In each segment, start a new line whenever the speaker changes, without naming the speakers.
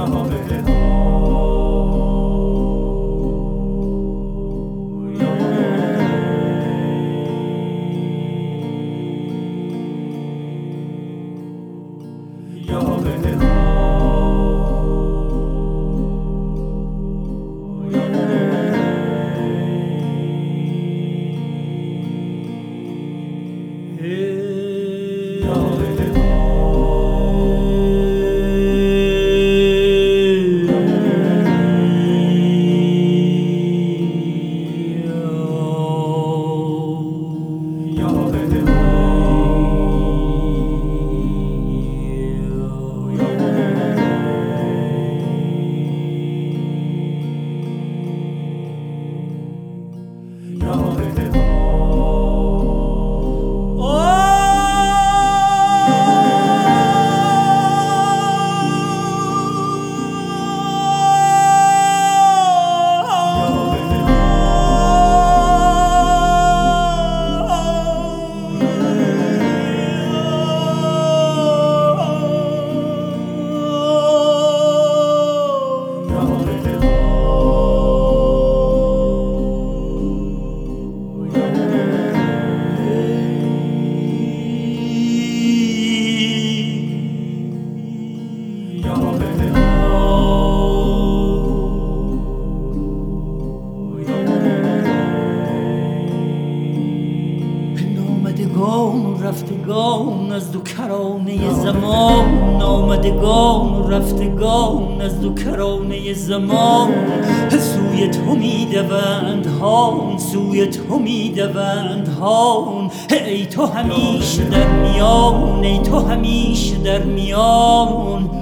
رفتگان از دو کرانه زمان، آمدگان و رفتگان از دو کرانه زمان، سوی تو میدوند هان، سوی تو میدوند هان. ای تو همیشه در میان، ای تو همیشه در میان.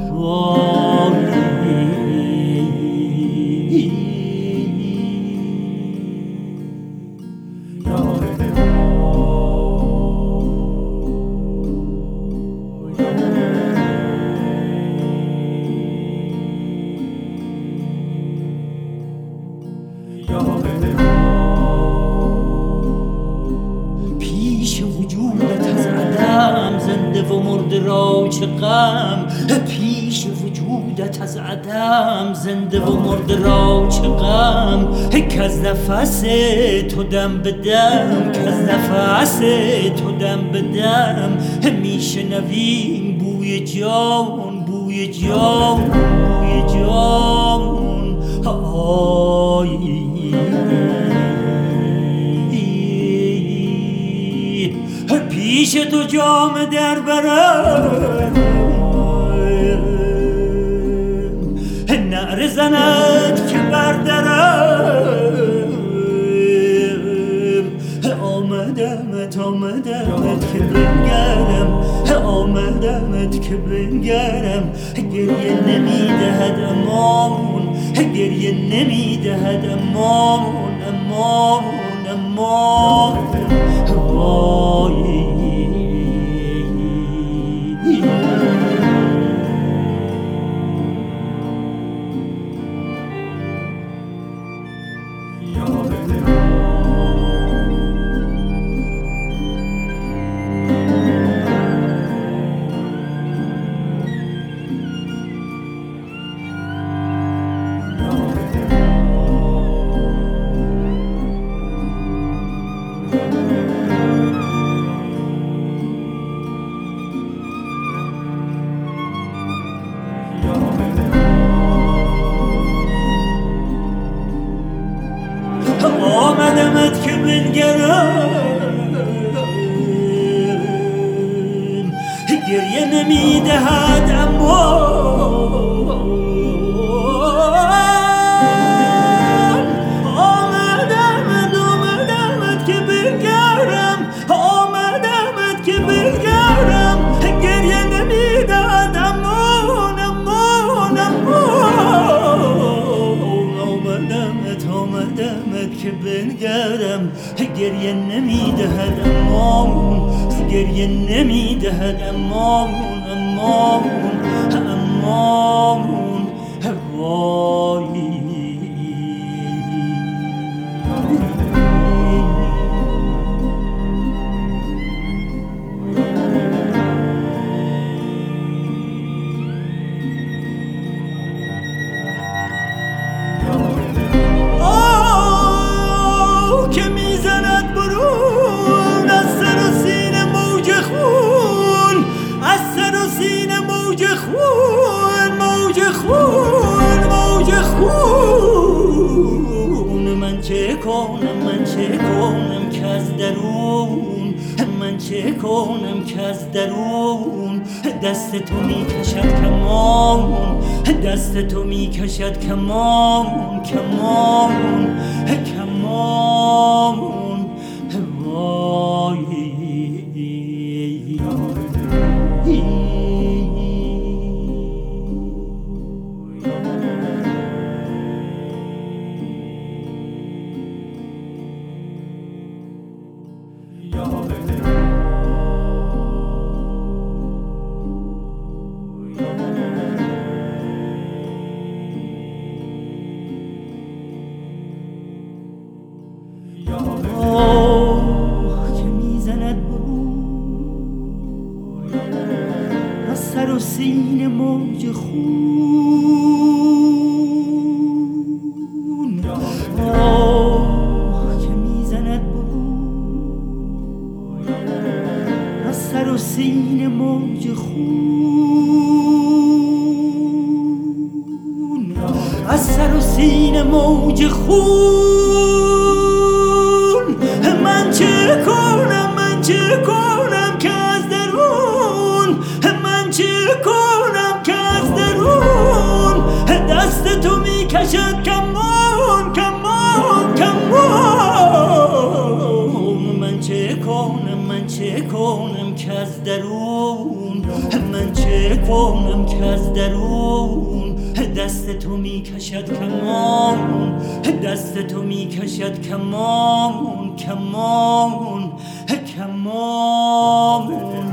پیش وجودت از عدم زنده و مرده را چه غم، پیش وجودت از عدم زنده و مرده را چه غم. که از نفس تو دم به دم، که از نفس تو دم به دم، میشنویم بوی جان، بوی جان، بوی جان. پیش تو جام در برم، نعره زند که بردرم. آمدمت آمدمت که بنگرم، آمدمت که بنگرم. گریه نمیدهد امان، گریه نمیدهد امان، امان، امان. آمدمت که بنگرم، گریه نمیدهد امان. آمدمت آمدمت که بنگرم، آمدمت که بنگرم. گریه نمیدهد امان، امان، امان. آمدمت آمدمت که بنگرم. گریه نمیدهد امان، گریه نمیدهد امان، امان، امان. وای چه کنم که از درون دست تو می کشد کمان، دست تو می کشد کمان کمان کمان وای که میزند برون از سر و سینه موج خون، که میزند برون از سر و سینه موج خون، از سر و سینه موج خون. من چه کنم، من چه کنم که از درون، من چه کنم که از درون دست تو می کشد کمان کمان کمان. من چه کنم، من چه کنم که از درون، من چه کنم که از درون دست تو می کشد کمان، دست تو می کشد کمان کمان کمان